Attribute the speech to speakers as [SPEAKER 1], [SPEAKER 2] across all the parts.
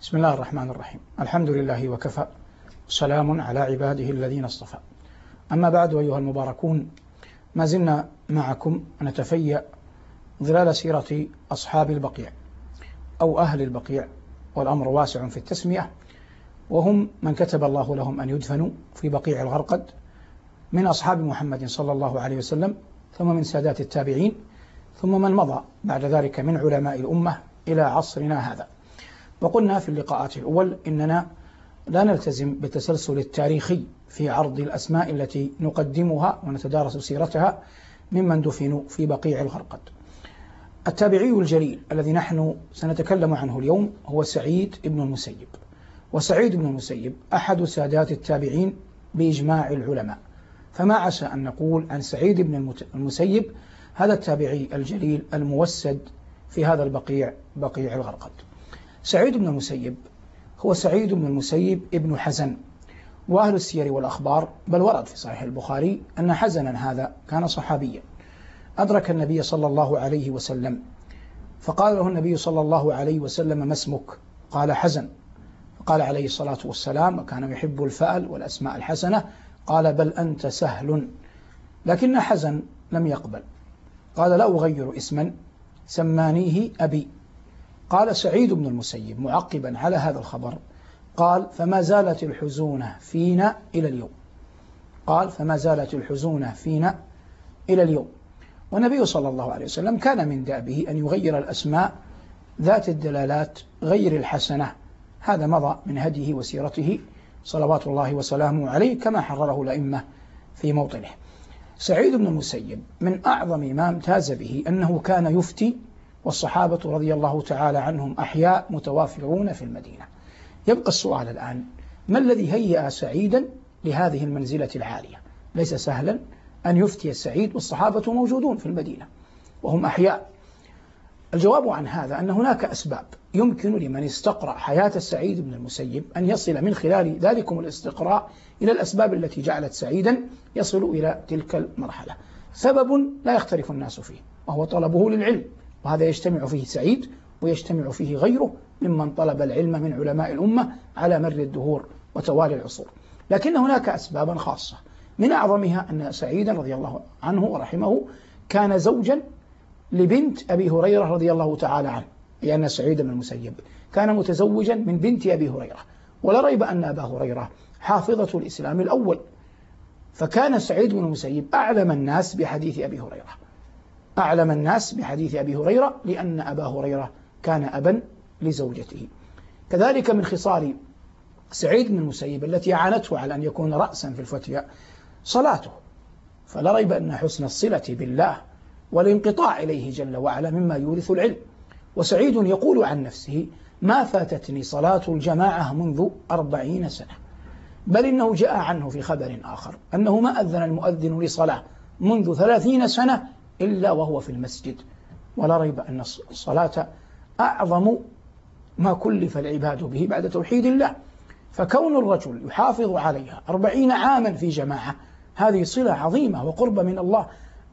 [SPEAKER 1] بسم الله الرحمن الرحيم. الحمد لله وكفى، سلام على عباده الذين اصطفى. أما بعد، أيها المباركون، ما زلنا معكم نتفيأ ظلال سيرة أصحاب البقيع أو أهل البقيع، والأمر واسع في التسمية، وهم من كتب الله لهم أن يدفنوا في بقيع الغرقد من أصحاب محمد صلى الله عليه وسلم، ثم من سادات التابعين، ثم من مضى بعد ذلك من علماء الأمة إلى عصرنا هذا. وقلنا في اللقاءات الأول إننا لا نلتزم بالتسلسل التاريخي في عرض الأسماء التي نقدمها ونتدارس سيرتها ممن دفنوا في بقيع الغرقد. التابعي الجليل الذي نحن سنتكلم عنه اليوم هو سعيد بن المسيب. وسعيد بن المسيب أحد سادات التابعين بإجماع العلماء، فما عسى أن نقول عن سعيد بن المسيب هذا التابعي الجليل الموسد في هذا البقيع، بقيع الغرقد. سعيد بن المسيب هو سعيد بن المسيب ابن حزن، وأهل السير والأخبار بل ورد في صحيح البخاري أن حزنا هذا كان صحابيا أدرك النبي صلى الله عليه وسلم، فقال له النبي صلى الله عليه وسلم: ما اسمك؟ قال: حزن. فقال عليه الصلاة والسلام، وكان يحب الفأل والأسماء الحسنة، قال: بل أنت سهل. لكن حزن لم يقبل، قال: لا أغير اسما سمانيه أبي. قال سعيد بن المسيب معقبا على هذا الخبر، قال: فما زالت الحزونة فينا إلى اليوم. قال: فما زالت الحزونة فينا إلى اليوم. والنبي صلى الله عليه وسلم كان من دأبه أن يغير الأسماء ذات الدلالات غير الحسنة، هذا مضى من هديه وسيرته صلوات الله وسلامه عليه، كما حرره الأئمة في موطنه. سعيد بن المسيب من أعظم ما امتاز به أنه كان يفتي، والصحابة رضي الله تعالى عنهم أحياء متوافرون في المدينة. يبقى السؤال الآن: ما الذي هيأ سعيدا لهذه المنزلة العالية؟ ليس سهلا أن يفتي السعيد والصحابة موجودون في المدينة وهم أحياء. الجواب عن هذا أن هناك أسباب يمكن لمن استقرأ حياة السعيد بن المسيب أن يصل من خلال ذلكم الاستقراء إلى الأسباب التي جعلت سعيدا يصل إلى تلك المرحلة. سبب لا يختلف الناس فيه، وهو طلبه للعلم، وهذا يجتمع فيه سعيد ويجتمع فيه غيره ممن طلب العلم من علماء الأمة على مر الدهور وتوالي العصور. لكن هناك أسبابا خاصة، من أعظمها أن سعيدا رضي الله عنه ورحمه كان زوجا لبنت أبي هريرة رضي الله تعالى عنه، لأن سعيد بن المسيب كان متزوجا من بنت أبي هريرة، ولا ريب أن أبا هريرة حافظة الإسلام الأول، فكان سعيد بن المسيب أعلم الناس بحديث أبي هريرة، أعلم الناس بحديث أبي هريرة، لأن أبا هريرة كان أبا لزوجته. كذلك من خصال سعيد بن المسيب التي أعانته على أن يكون رأسا في الفتية صلاته، فلا ريب أن حسن الصلة بالله والانقطاع إليه جل وعلا مما يورث العلم. وسعيد يقول عن نفسه: ما فاتتني صلاة الجماعة منذ 40 سنة، بل إنه جاء عنه في خبر آخر أنه ما أذن المؤذن لصلاة منذ 30 سنة إلا وهو في المسجد. ولا ريب أن الصلاة أعظم ما كلف العباد به بعد توحيد الله، فكون الرجل يحافظ عليها 40 عاما في جماعة هذه صلة عظيمة وقرب من الله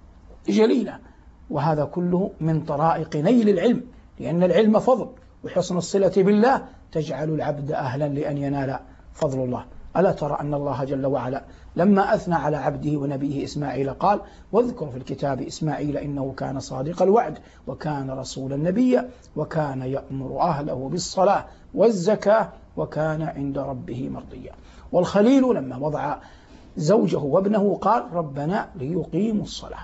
[SPEAKER 1] جليلة، وهذا كله من طرائق نيل العلم، لأن العلم فضل، وحسن الصلة بالله تجعل العبد أهلا لأن ينال فضل الله. ألا ترى أن الله جل وعلا لما أثنى على عبده ونبيه إسماعيل قال: واذكر في الكتاب إسماعيل إنه كان صادق الوعد وكان رسولا نبيا وكان يأمر أهله بالصلاة والزكاة وكان عند ربه مرضيا. والخليل لما وضع زوجه وابنه قال: ربنا ليقيموا الصلاة.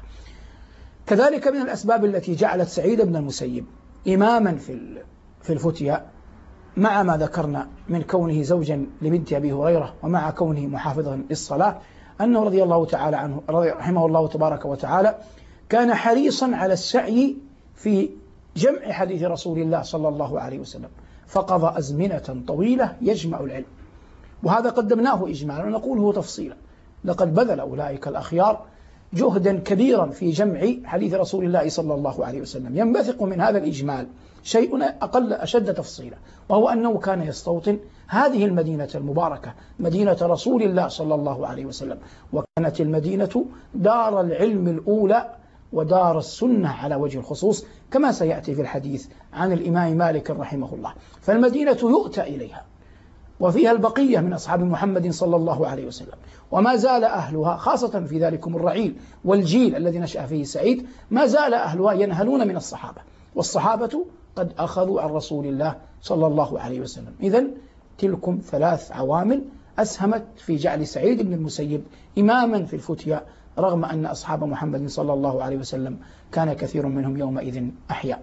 [SPEAKER 1] كذلك من الأسباب التي جعلت سعيد بن المسيب إماما في الفتيا، مع ما ذكرنا من كونه زوجا لبنت أبي هريرة ومع كونه محافظا للصلاة، أنه رضي الله تعالى عنه رحمه الله تبارك وتعالى كان حريصا على السعي في جمع حديث رسول الله صلى الله عليه وسلم، فقضى أزمنة طويلة يجمع العلم، وهذا قدمناه إجمالا ونقوله تفصيلا. لقد بذل أولئك الأخيار جهدا كبيرا في جمع حديث رسول الله صلى الله عليه وسلم. ينبثق من هذا الإجمال شيء أشد تفصيلا، وهو أنه كان يستوطن هذه المدينة المباركة، مدينة رسول الله صلى الله عليه وسلم، وكانت المدينة دار العلم الأولى ودار السنة على وجه الخصوص، كما سيأتي في الحديث عن الإمام مالك رحمه الله. فالمدينة يؤتى إليها وفيها البقية من أصحاب محمد صلى الله عليه وسلم، وما زال أهلها خاصة في ذلكم الرعيل والجيل الذي نشأ فيه سعيد، ما زال أهلها ينهلون من الصحابة، والصحابة قد أخذوا عن رسول الله صلى الله عليه وسلم. إذن تلكم 3 عوامل أسهمت في جعل سعيد بن المسيب إماما في الفتيا، رغم أن أصحاب محمد صلى الله عليه وسلم كان كثير منهم يومئذ أحياء.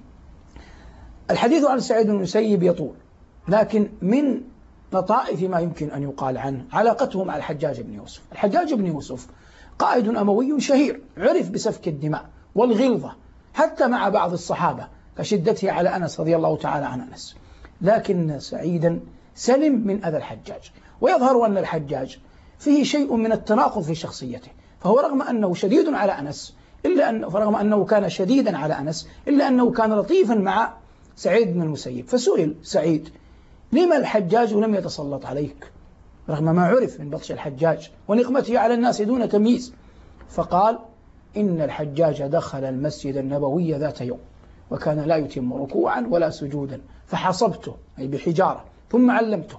[SPEAKER 1] الحديث عن سعيد بن المسيب يطول، لكن من لطائف ما يمكن أن يقال عنه علاقته مع الحجاج بن يوسف. الحجاج بن يوسف قائد أموي شهير، عرف بسفك الدماء والغلظة حتى مع بعض الصحابة كشدته على أنس رضي الله تعالى عن أنس، لكن سعيدا سلم من أذى الحجاج. ويظهر أن الحجاج فيه شيء من التناقض في شخصيته، فهو رغم أنه شديد على أنس فرغم أنه كان شديدا على أنس إلا أنه كان لطيفا مع سعيد بن المسيب. فسئل سعيد: لما الحجاج لم يتسلط عليك رغم ما عرف من بطش الحجاج ونقمته على الناس دون تمييز؟ فقال: إن الحجاج دخل المسجد النبوي ذات يوم وكان لا يتم ركوعا ولا سجودا، فحصبته أي بحجارة ثم علمته.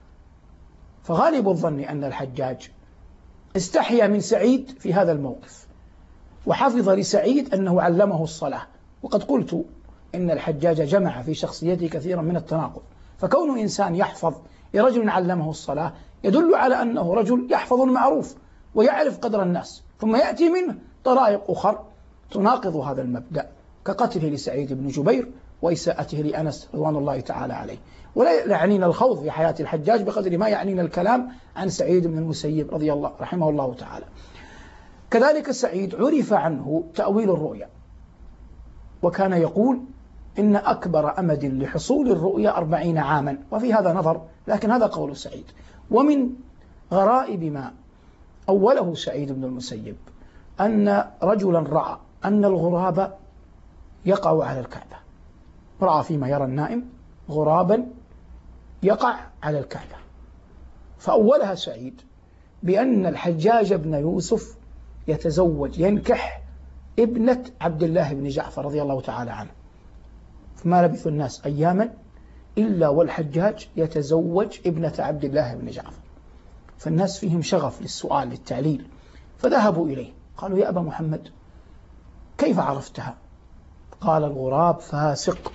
[SPEAKER 1] فغالب الظن أن الحجاج استحيا من سعيد في هذا الموقف، وحفظ لسعيد أنه علمه الصلاة. وقد قلت إن الحجاج جمع في شخصيته كثيرا من التناقض، فكون إنسان يحفظ لرجل علمه الصلاة يدل على أنه رجل يحفظ المعروف ويعرف قدر الناس، ثم يأتي منه طرائق أخرى تناقض هذا المبدأ، كقتله لسعيد بن جبير وإساءته لأنس رضوان الله تعالى عليه. ولا يعنينا الخوض في حياة الحجاج بقدر ما يعنينا الكلام عن سعيد بن المسيب رضي الله رحمه الله تعالى. كذلك سعيد عرف عنه تأويل الرؤيا، وكان يقول: إن أكبر أمد لحصول الرؤيا 40 عاما، وفي هذا نظر، لكن هذا قول سعيد. ومن غرائب ما أوله سعيد بن المسيب أن رجلا رأى أن الغراب يقع على الكعبة، رأى فيما يرى النائم غرابا يقع على الكعبة، فأولها سعيد بأن الحجاج بن يوسف يتزوج ينكح ابنة عبد الله بن جعفر رضي الله تعالى عنه. فما لبث الناس أياما إلا والحجاج يتزوج ابنة عبد الله بن جعفر، فالناس فيهم شغف للسؤال للتعليل، فذهبوا إليه قالوا: يا أبا محمد كيف عرفتها؟ قال: الغراب فاسق،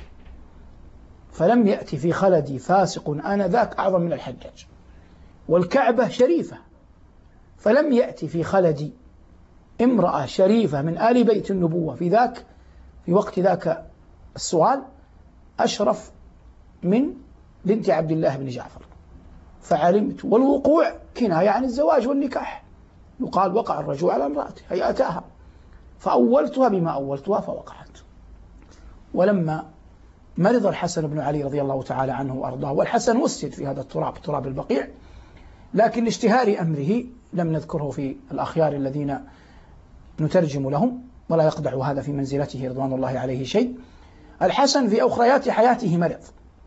[SPEAKER 1] فلم يأتي في خلدي فاسق آنذاك أعظم من الحجاج، والكعبة شريفة، فلم يأتي في خلدي امرأة شريفة من آل بيت النبوة في وقت ذاك السؤال أشرف من بنت عبد الله بن جعفر. فعلمت، والوقوع كناية عن الزواج والنكاح، يقال وقع الرجل على امرأته هي أتاها، فأولتها بما أولتها فوقعت. ولما مرض الحسن بن علي رضي الله تعالى عنه وأرضاه، والحسن وسد في هذا التراب، تراب البقيع، لكن لاشتهار أمره لم نذكره في الأخيار الذين نترجم لهم، ولا يقدع هذا في منزلته رضوان الله عليه شيء. الحسن في أخريات حياته مرض،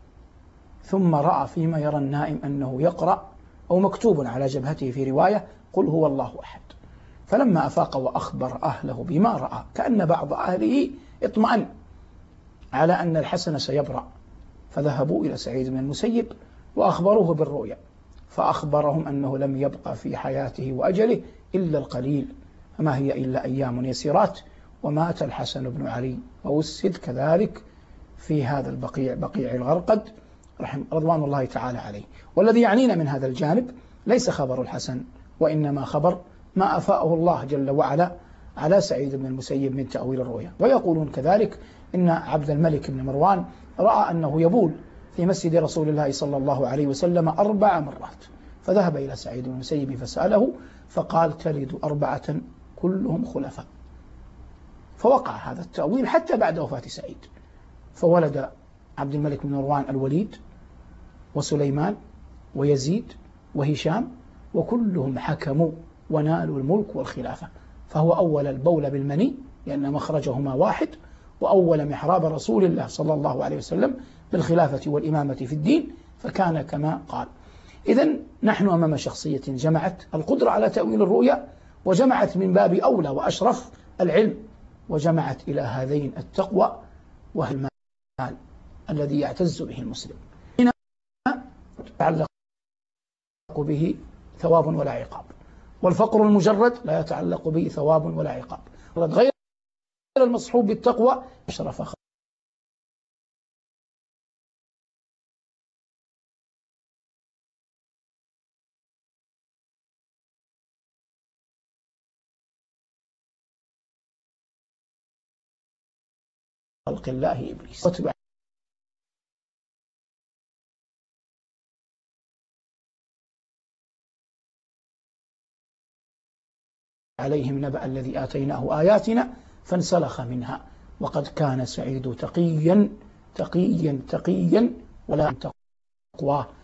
[SPEAKER 1] ثم رأى فيما يرى النائم أنه يقرأ أو مكتوب على جبهته في رواية: قل هو الله أحد. فلما أفاق وأخبر أهله بما رأى، كأن بعض أهله اطمأن على أن الحسن سيبرأ، فذهبوا إلى سعيد بن المسيب وأخبروه بالرؤيا، فأخبرهم أنه لم يبقى في حياته وأجله إلا القليل، فما هي إلا أيام يسيرات، ومات الحسن بن علي ووسد كذلك في هذا البقيع، بقيع الغرقد رضوان الله تعالى عليه. والذي يعنينا من هذا الجانب ليس خبر الحسن، وإنما خبر ما أفاءه الله جل وعلا على سعيد بن المسيب من تأويل الرؤيا. ويقولون كذلك إن عبد الملك بن مروان رأى أنه يبول في مسجد رسول الله صلى الله عليه وسلم 4 مرات، فذهب إلى سعيد بن المسيب فسأله، فقال: تلد 4 كلهم خلفاء. فوقع هذا التأويل حتى بعد وفاة سعيد، فولد عبد الملك بن مروان الوليد وسليمان ويزيد وهشام، وكلهم حكموا ونالوا الملك والخلافة. فهو أول البول بالمني لأن مخرجهما واحد، وأول محراب رسول الله صلى الله عليه وسلم بالخلافة والإمامة في الدين، فكان كما قال. إذن نحن أمام شخصية جمعت القدرة على تأويل الرؤيا، وجمعت من باب أولى وأشرف العلم وجمعت إلى هذين التقوى وهو المال الذي يعتز به المسلم، هنا يتعلق به ثواب ولا عقاب، والفقر المجرد لا يتعلق به ثواب ولا عقاب، غير المصحوب بالتقوى أشرف خلق الله إبليس. عليهم نبأ الذي آتيناه آياتنا فانسلخ منها وقد كان سعيد تقيا ولا تقواه